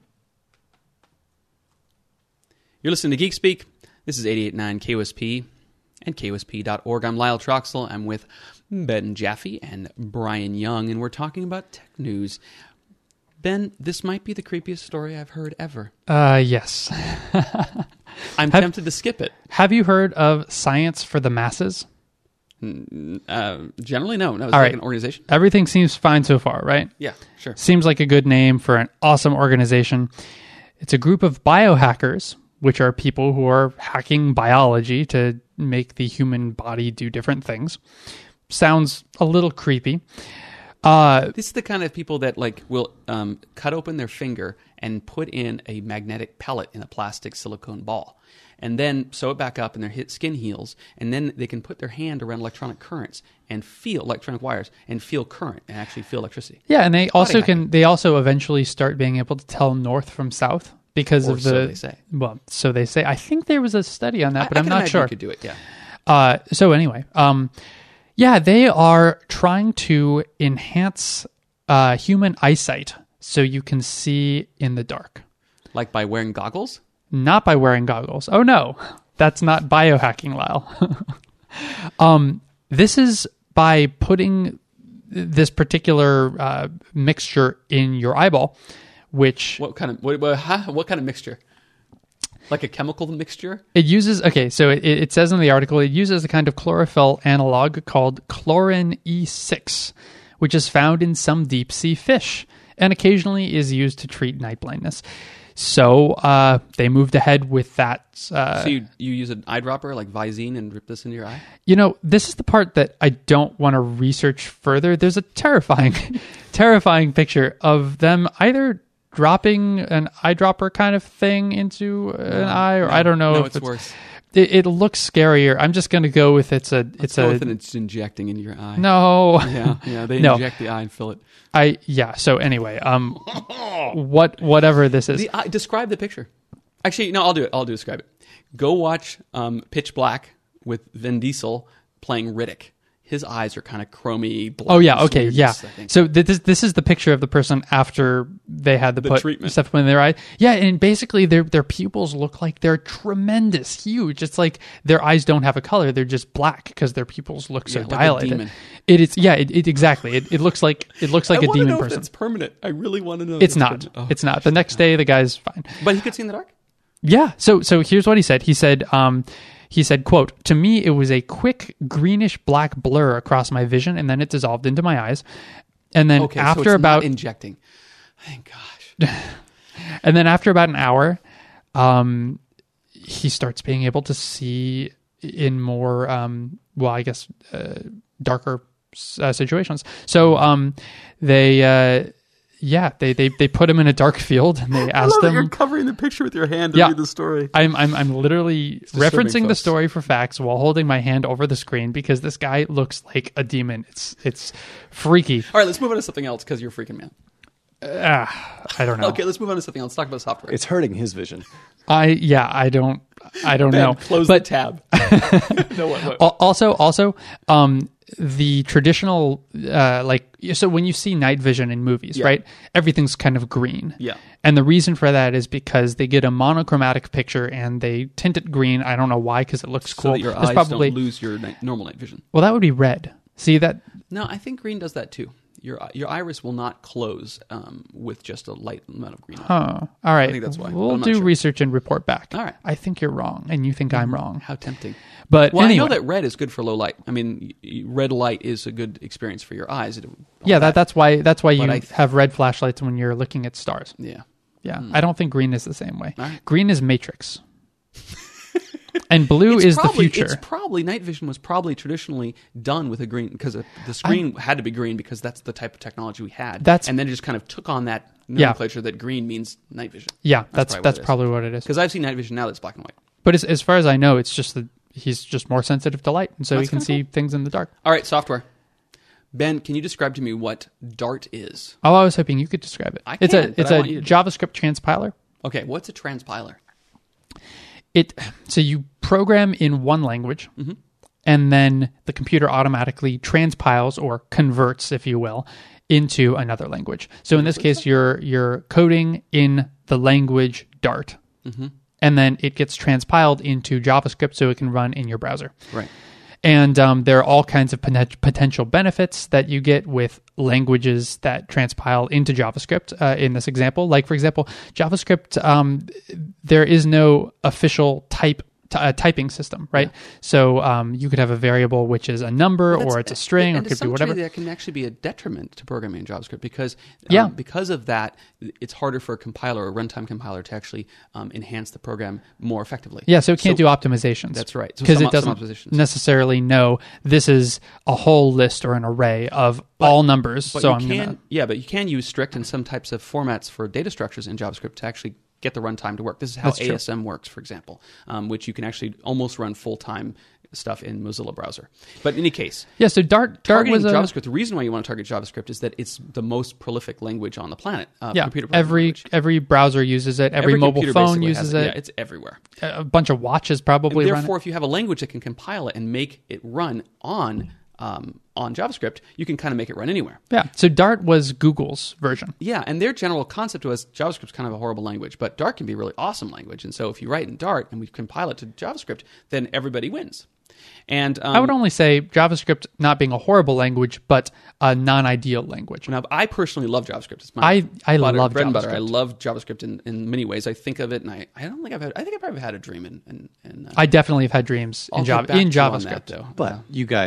You're listening to Geek Speak. This is eighty-eight point nine K O S P and K O S P dot org. I'm Lyle Troxel. I'm with Ben Jaffe and Brian Young, and we're talking about tech news. Ben, this might be the creepiest story I've heard ever. Uh, yes. I'm Have- tempted to skip it. Have you heard of Science for the Masses? Uh, generally, no. No, it's All like right. an organization. Everything seems fine so far, right? Yeah, sure. Seems like a good name for an awesome organization. It's a group of biohackers, which are people who are hacking biology to make the human body do different things. Sounds a little creepy. Uh, This is the kind of people that like will um, cut open their finger and put in a magnetic pellet in a plastic silicone ball, and then sew it back up, and their hit skin heals, and then they can put their hand around electronic currents and feel electronic wires and feel current and actually feel electricity. yeah, and they also hacking. can. They also eventually start being able to tell north from south because Or of the. so they say. Well, so they say. I think there was a study on that, I- but I I'm can not imagine sure. You could do it. Yeah. Uh, so anyway, um, yeah, they are trying to enhance uh, human eyesight so you can see in the dark. Like by wearing goggles. Not by wearing goggles. Oh no, that's not biohacking, Lyle. um, this is by putting this particular uh, mixture in your eyeball, which What kind of what, what, huh? what kind of mixture? Like a chemical mixture? it uses. Okay, so it, it says in the article it uses a kind of chlorophyll analog called chlorin E six, which is found in some deep sea fish. and occasionally is used to treat night blindness. So uh, they moved ahead with that. Uh, So you, you use an eyedropper like Visine and rip this into your eye? You know, this is the part that I don't want to research further. There's a terrifying, terrifying picture of them either dropping an eyedropper kind of thing into an eye, or no, I don't know no, if it's, it's worse. It, it looks scarier. I'm just going to go with it's a Let's it's go a with it, it's injecting into your eye. no. Yeah, yeah. They No. inject the eye and fill it. I yeah. So anyway, um, what whatever this is, The eye, describe the picture. Actually, no, I'll do it. I'll do describe it. Go watch um, Pitch Black with Vin Diesel playing Riddick. His eyes are kind of chromy. Black, oh yeah, okay, yeah. I think. So th- this this is the picture of the person after they had the, The put treatment. stuff in their eye. Yeah, and basically their their pupils look like they're tremendous, huge. It's like their eyes don't have a color; they're just black because their pupils look so Yeah, like a dilated. demon. It is yeah, it, it exactly. It, it looks like it looks like I a wanna demon know if person. it's permanent. I really want to know. if It's not. permanent. Oh, It's not. The next day, the guy's fine. But he could see in the dark. Yeah. So so here's what he said. He said, um, he said, quote, "To me, it was a quick greenish black blur across my vision, and then it dissolved into my eyes. And then Okay, after so it's about not injecting. Thank gosh. and then after about an hour, um, he starts being able to see in more, um, well, I guess, uh, darker uh, situations. So um, they, uh, yeah, they, they they put him in a dark field, and they asked him. covering the picture with your hand to Yeah. read the story. I'm I'm I'm literally disturbing, referencing the folks. story for facts while holding my hand over the screen because this guy looks like a demon. It's it's freaky. All right, let's move on to something else because you're freaking me out. Ah, I don't know. Okay, let's move on to something else. Talk about software. It's hurting his vision. I yeah, I don't I don't Ben, know. close But the tab. no, what, what? al- also also um the traditional uh like so when you see night vision in movies, Yeah. right? Everything's kind of green. Yeah. And the reason for that is because they get a monochromatic picture and they tint it green. I don't know why, because it looks So cool. that your There's eyes probably don't lose your night, normal night vision. well, that would be red. See that? No, I think green does that too. Your your iris will not close um, with just a light amount of green. Huh. All right. I think that's why, but We'll I'm not do sure. research and report back. All right. I think you're wrong, and you think I'm wrong. How tempting. But Well, anyway, I know that red is good for low light. I mean, y- red light is a good experience for your eyes. It- all yeah, that, that's why that's why you But I- have red flashlights when you're looking at stars. Yeah. Yeah, I don't think green is the same way. All right. Green is Matrix, and blue It's is probably, the future. It's probably night vision was probably traditionally done with a green because the screen had to be green because that's the type of technology we had. That's- and then it just kind of took on that Yeah. nomenclature that green means night vision. Yeah, that's probably that's what it is. probably what it is. Because I've seen night vision now that's black and white. But as, as far as I know, it's just that he's just more sensitive to light, and so That's he can kinda see things in the dark. All right, software. Ben, can you describe to me what Dart is? Oh, I was hoping you could describe it. I it's can, a but it's I a want you to. JavaScript transpiler. Okay, what's a transpiler? It so you program in one language, Mm-hmm. and then the computer automatically transpiles or converts, if you will, into another language. So in this case, you're you're coding in the language Dart, Mm-hmm. and then it gets transpiled into JavaScript so it can run in your browser. Right. And um, there are all kinds of poten- potential benefits that you get with languages that transpile into JavaScript uh, in this example. Like, for example, JavaScript, um, there is no official type t- uh, typing system, right? So um, you could have a variable which is a number That's- or it's a string or and it to could be some whatever. degree, that can actually be a detriment to programming in JavaScript because um, Yeah. because of that, it's harder for a compiler or a runtime compiler to actually um, enhance the program more effectively. Yeah, so it can't So- do optimizations. That's right. So Because some- it doesn't some optimizations. necessarily know this is a whole list or an array of all numbers. But so you I'm can, gonna yeah, but you can use strict and some types of formats for data structures in JavaScript to actually get the runtime to work. This is how That's true. A S M works, for example, um, which you can actually almost run full time stuff in Mozilla browser. But in any case, yeah. So Dart Dart targeting was a JavaScript. The reason why you want to target JavaScript is that it's the most prolific language on the planet. Uh, yeah. computer programming Every language. every browser uses it. Every, mobile computer phone basically uses has it. Yeah, it's everywhere. A bunch of watches probably And run therefore, it. if you have a language that can compile it and make it run on um, on JavaScript, you can kind of make it run anywhere. Yeah. So Dart was Google's version. Yeah, and their general concept was JavaScript's kind of a horrible language, but Dart can be a really awesome language. And so if you write in Dart and we compile it to JavaScript, then everybody wins. And um, I would only say JavaScript not being a horrible language, but a non-ideal language. now, I personally love JavaScript. It's my I- I butter, love bread and butter. I JavaScript. love JavaScript in, in many ways. I think of it, and I, I don't think I've had. I think I've ever had a dream in. in, in uh, I definitely have had dreams I'll in get Java back in to you on JavaScript. that, though. But Uh, you guys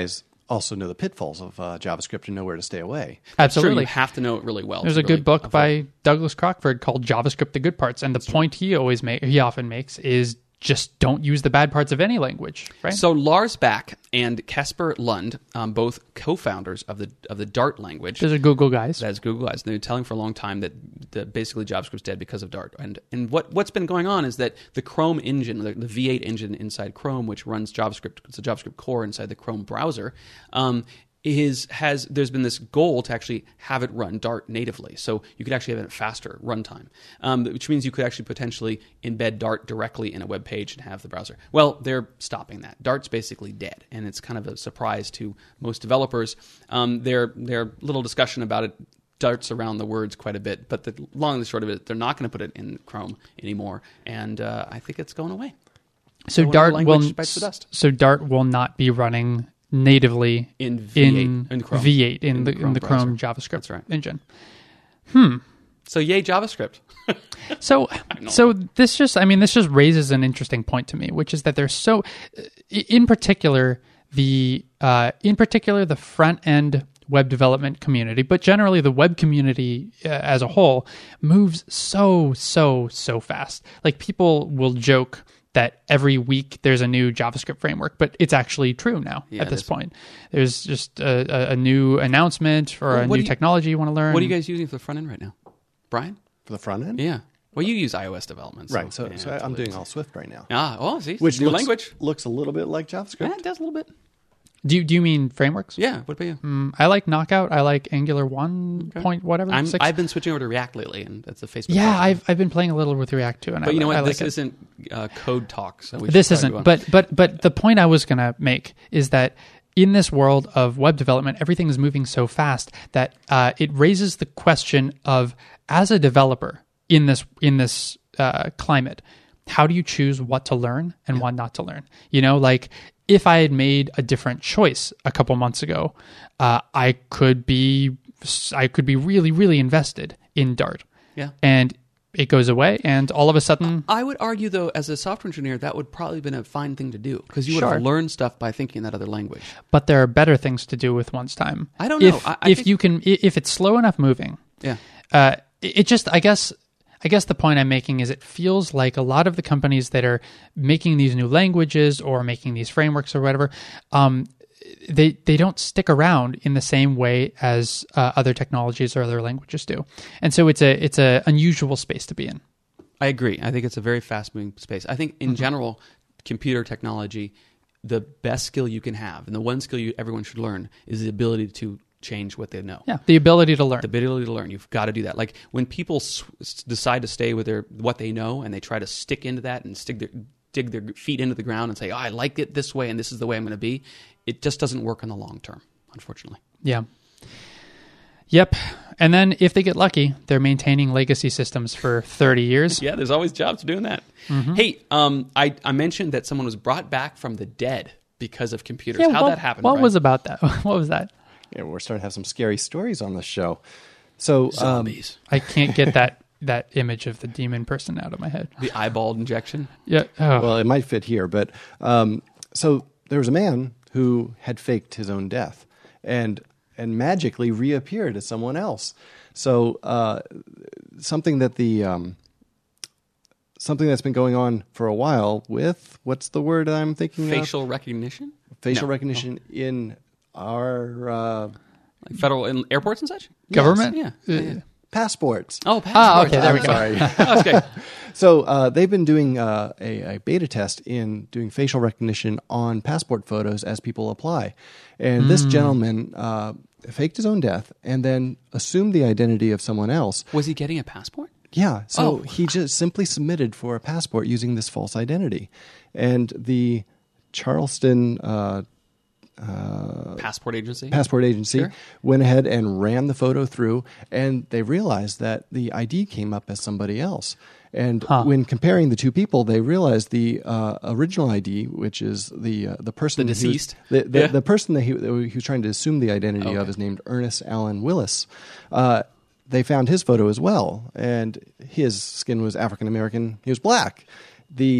also know the pitfalls of uh, JavaScript and know where to stay away. Sure, Absolutely. you have to know it really well. There's to a really good book avoid- by Douglas Crockford called JavaScript: The Good Parts, and the point he always make he often makes is just don't use the bad parts of any language, right? So Lars Bak and Casper Lund, um, both co-founders of the of the Dart language, Those are Google guys. that's Google guys. They've been telling for a long time that, that basically JavaScript's dead because of Dart. And and what what's been going on is that the Chrome engine, the, the V eight engine inside Chrome, which runs JavaScript, it's a JavaScript core inside the Chrome browser. Um, is has there's been this goal to actually have it run Dart natively, so you could actually have it faster runtime, um, which means you could actually potentially embed Dart directly in a web page and have the browser. Well, they're stopping that. Dart's basically dead, and it's kind of a surprise to most developers. Um, their their little discussion about it darts around the words quite a bit, but the long and the short of it, they're not going to put it in Chrome anymore, and uh, I think it's going away. So Or Dart language will bites the dust. so Dart will not be running natively In V eight, in, in Chrome. V eight in, In the the Chrome in the Chrome browser. JavaScript That's right. engine. So yay JavaScript. So so this just I mean this just raises an interesting point to me, which is that there's so in particular the uh, in particular the front end web development community, but generally the web community uh, as a whole moves so so so fast. Like people will joke that every week there's a new JavaScript framework, but it's actually true now Yeah, at this there's- point. There's just a, a, a new announcement or Well, a what new do you- technology you want to learn. What are you guys using for the front end right now, Brian? For the front end? Yeah. Well, you use iOS development, Right. So, yeah, so I'm totally. doing all Swift right now. Ah, oh, see, Which new looks, language. looks a little bit like JavaScript. Yeah, it does a little bit. Do you, do you mean frameworks? Yeah. What about you? Mm, I like Knockout. I like Angular one point whatever. I'm, six. I've been switching over to React lately, and that's the Facebook. yeah, project. I've I've been playing a little with React too, and But I, you know what? I like This it. isn't uh, code talk, so we should This probably isn't. go on. But but but the point I was gonna make is that in this world of web development, everything is moving so fast that uh, it raises the question of, as a developer in this in this uh, climate, how do you choose what to learn and what not to learn? You know, like if I had made a different choice a couple months ago, uh, I could be I could be really really invested in Dart. Yeah. And it goes away, and all of a sudden, I would argue, though, as a software engineer, that would probably have been a fine thing to do because you would Sure. have learned stuff by thinking that other language. but there are better things to do with one's time. I don't know. If, I- I if think- you can, i- if it's slow enough moving, Yeah. uh, it it just, I guess, I guess the point I'm making is it feels like a lot of the companies that are making these new languages or making these frameworks or whatever, um, they they don't stick around in the same way as uh, other technologies or other languages do, and so it's a it's a unusual space to be in. I agree. I think it's a very fast-moving space. I think, in Mm-hmm. general, computer technology, the best skill you can have, and the one skill you, everyone should learn, is the ability to change what they know. Yeah, the ability to learn. The ability to learn. You've got to do that. Like when people s- s- decide to stay with their what they know, and they try to stick into that and stick their dig their feet into the ground and say, "Oh, I like it this way, and this is the way I'm going to be." It just doesn't work in the long term, unfortunately. Yeah. Yep. And then if they get lucky, they're maintaining legacy systems for thirty years. Yeah, there's always jobs doing that. Mm-hmm. Hey, um, I, I mentioned that someone was brought back from the dead because of computers. Yeah, How'd what, that happen? What Brian? was about that? What was that? Yeah, we're starting to have some scary stories on this show. So, um, Zombies? I can't get that that image of the demon person out of my head. The eyeball injection? Yeah. Oh. well, it might fit here, but um, so there was a man who had faked his own death and and magically reappeared as someone else. So uh, something that the um, something that's been going on for a while with what's the word I'm thinking Facial recognition? of? Facial No. recognition in our uh, Like federal in airports and such? Government? Yeah. Uh, passports. Oh, Ah, passports. okay, there we I'm go. sorry. That's good. So uh, they've been doing uh, a, a beta test in doing facial recognition on passport photos as people apply. And this gentleman uh, faked his own death and then assumed the identity of someone else. Was he getting a passport? Yeah, so Oh. he just simply submitted for a passport using this false identity. And the Charleston uh, Passport agency? passport agency Sure. went ahead and ran the photo through, and they realized that the I D came up as somebody else. And Huh. when comparing the two people, they realized the uh, original I D, which is the uh, the person The that he was- deceased? the, the, Yeah. the person that he, that he was trying to assume the identity Okay. of is named Ernest Allen Willis. Uh, they found his photo as well, and his skin was African American. He was black. The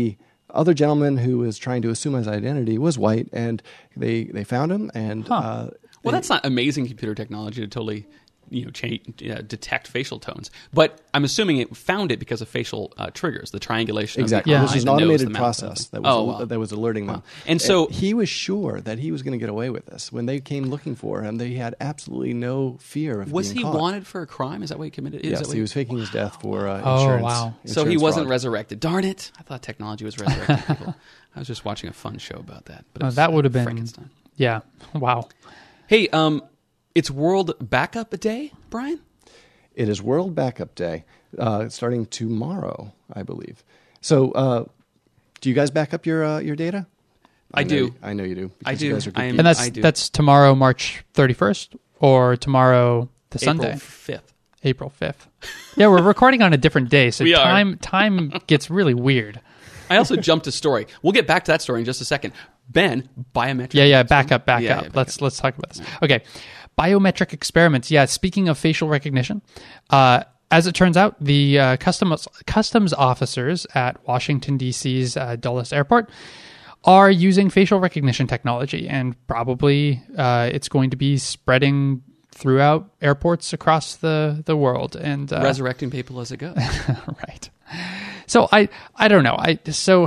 other gentleman who was trying to assume his identity was white, and they they found him. And Huh. uh, Well, they- that's not amazing computer technology to totally, you know, change, uh, detect facial tones. But I'm assuming it found it because of facial uh, triggers, the triangulation. Exactly. Of the This eye, was an the nose, automated the mouth, process that everything. was, oh, al- wow. that was alerting them. Wow. And so- he was sure that he was going to get away with this. When they came looking for him, they had absolutely no fear of Was being he caught. wanted for a crime? Is that what he committed? Is Yes, that what he was faking his death for uh, Oh, insurance. wow. So he insurance wasn't fraud. resurrected. Darn it! I thought technology was resurrecting people. I was just watching a fun show about that. But it Oh, was, that would have uh, been- Frankenstein. Yeah. Wow. Hey, um, it's World Backup Day, Brian. It is World Backup Day, uh, starting tomorrow, I believe. So, uh, do you guys back up your uh, your data? I know do. you- I know you do. I because do. You guys are good I am- people. And that's I do. that's tomorrow, March thirty-first, or tomorrow, the Sunday, April fifth. April fifth. Yeah, we're recording on a different day, so We are. time time gets really weird. I also jumped a story. We'll get back to that story in just a second. Ben, biometric. Yeah, yeah, back up, back Yeah, up. yeah, back let's up. let's talk about this. Okay, biometric experiments. Yeah, speaking of facial recognition, uh, as it turns out, the uh, customs customs officers at Washington D C's uh, Dulles Airport are using facial recognition technology, and probably uh, it's going to be spreading throughout airports across the the world. And uh, Resurrecting people as it goes. right. So I I don't know. I so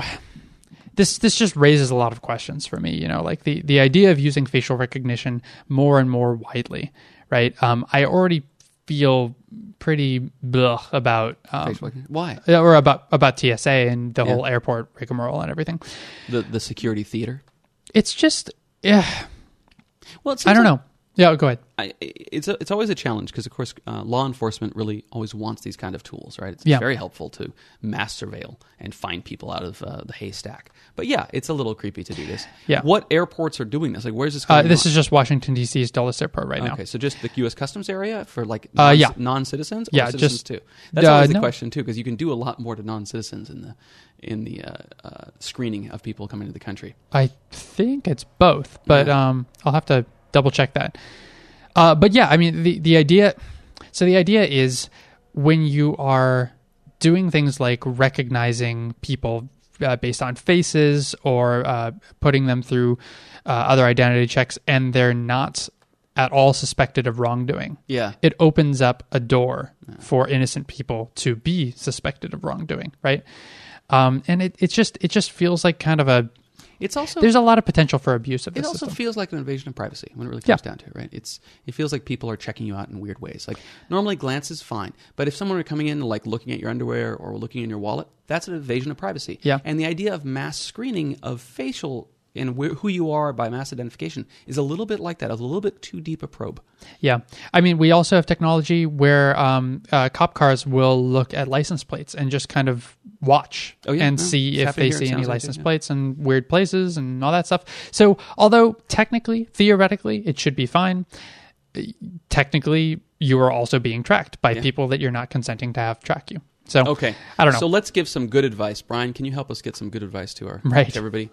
this this just raises a lot of questions for me, you know, like the the idea of using facial recognition more and more widely, right? Um I already feel pretty blah about um, Facial recognition. Why? or about about T S A and the Yeah. whole airport rigmarole and everything. The the security theater. It's just yeah, Well, it I don't seems like- know. Yeah, go ahead. I, it's a, it's always a challenge because, of course, uh, law enforcement really always wants these kind of tools, right? It's Yeah. very helpful to mass surveil and find people out of uh, the haystack. But yeah, it's a little creepy to do this. Yeah. What airports are doing this? Like, where's this Uh, going this on? is just Washington D C's Dulles Airport right now. Okay, so just the U S Customs area for like Uh, non- yeah. non-citizens, or Yeah, citizens just- too. That's uh, always the no. question too, because you can do a lot more to non-citizens in the in the uh, uh, screening of people coming to the country. I think it's both, but Yeah. um, I'll have to double check that. Uh, but yeah, I mean, the, the idea, so the idea is when you are doing things like recognizing people uh, based on faces or uh, putting them through uh, other identity checks and they're not at all suspected of wrongdoing, Yeah. it opens up a door for innocent people to be suspected of wrongdoing, right? Um, and it, it just it just feels like kind of a It's also there's a lot of potential for abuse of It this also system. feels like an invasion of privacy when it really Yeah. comes down to it, right? It's it feels like people are checking you out in weird ways. Like normally glance is fine, but if someone were coming in like looking at your underwear or looking in your wallet, that's an invasion of privacy. Yeah. And the idea of mass screening of facial and wh- who you are by mass identification is a little bit like that, a little bit too deep a probe. Yeah. I mean, we also have technology where um, uh, cop cars will look at license plates and just kind of watch Oh, yeah. and No, see it's if happening they here in see San any Jose, too, license yeah. plates in weird places and all that stuff. So, although technically, theoretically, it should be fine, technically, you are also being tracked by Yeah. people that you're not consenting to have track you. So, Okay. I don't know. So let's give some good advice. Brian, can you help us get some good advice to our Right. to everybody?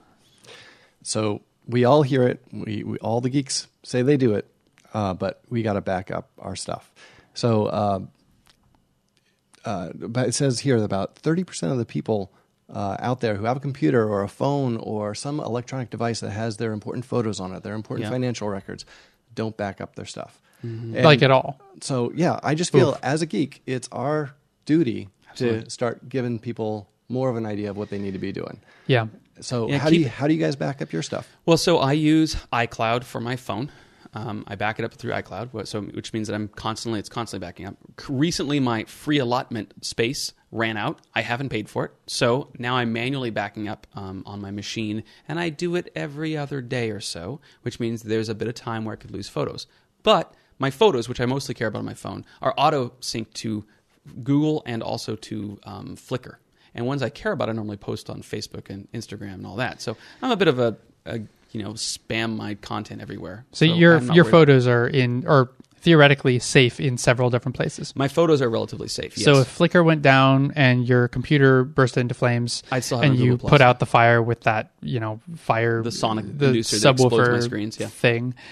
So we all hear it. We, we all the geeks say they do it, uh, but we got to back up our stuff. So, uh, uh, but it says here that about thirty percent of the people uh, out there who have a computer or a phone or some electronic device that has their important photos on it, their important Yeah. financial records, don't back up their stuff. And like at all. So yeah, I just feel Oof. as a geek, it's our duty Absolutely. to start giving people more of an idea of what they need to be doing. Yeah. So Yeah, how do keep you it- how do you guys back up your stuff? Well, so I use iCloud for my phone. Um, I back it up through iCloud, wh- so which means that I'm constantly it's constantly backing up. C- Recently, my free allotment space ran out. I haven't paid for it, so now I'm manually backing up um, on my machine, and I do it every other day or so, which means there's a bit of time where I could lose photos. But my photos, which I mostly care about on my phone, are auto synced to Google and also to um, Flickr. And ones I care about, I normally post on Facebook and Instagram and all that. So I'm a bit of a, a you know, spam my content everywhere. So, your I'm not your worried. photos are in, or theoretically safe in several different places. My photos are relatively safe. Yes. So if Flickr went down and your computer burst into flames, I'd still have and a you Google Plus. put out the fire with that, you know, fire, The sonic the inducer that explodes my subwoofer screens, yeah. thing,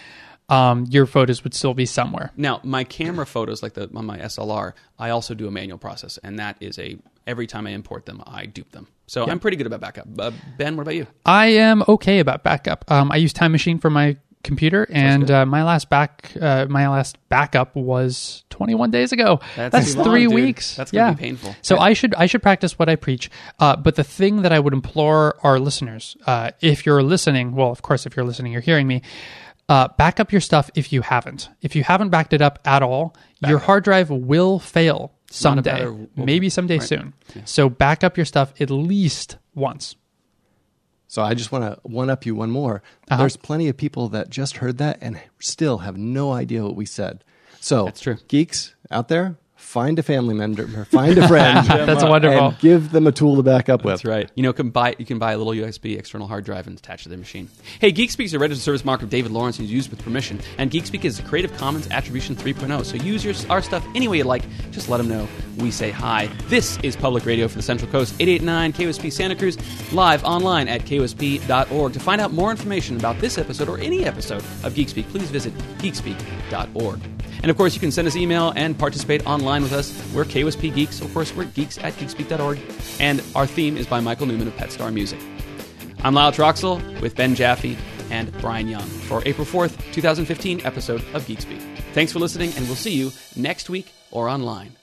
um, your photos would still be somewhere. Now, my camera photos, like the on my S L R, I also do a manual process, and that is a every time I import them, I dupe them. So Yep. I'm pretty good about backup. Uh, Ben, what about you? I am okay about backup. Um, I use Time Machine for my computer, and good. uh, my last back, uh, my last backup was twenty-one days ago. That's That's, too long, three dude. weeks. That's gonna yeah. be painful. So I should I should practice what I preach. Uh, but the thing that I would implore our listeners, uh, if you're listening, well, of course, if you're listening, you're hearing me. Uh, back up your stuff if you haven't. If you haven't backed it up at all, Back your up. hard drive will fail someday, better- well, maybe someday right. soon. Yeah. So back up your stuff at least once. So I just want to one up you one more. Uh-huh. There's plenty of people that just heard that and still have no idea what we said. So That's true. Geeks out there, find a family member, or find a friend. That's wonderful. And give them a tool to back up with. That's right. You know, can buy you can buy a little U S B external hard drive and attach to their machine. Hey, GeekSpeak is a registered service mark of David Lawrence and is used with permission. And GeekSpeak is a Creative Commons Attribution three point oh. So use your our stuff any way you like. Just let them know we say hi. This is Public Radio for the Central Coast, eight eighty-nine K O S P Santa Cruz, live online at K O S P dot org. To find out more information about this episode or any episode of GeekSpeak, please visit geekspeak dot org. And of course, you can send us email and participate online with us. We're K O S P Geeks. Of course, we're geeks at geekspeak dot org. And our theme is by Michael Newman of Pet Star Music. I'm Lyle Troxel with Ben Jaffe and Brian Young for April fourth, twenty fifteen episode of GeekSpeak. Thanks for listening, and we'll see you next week or online.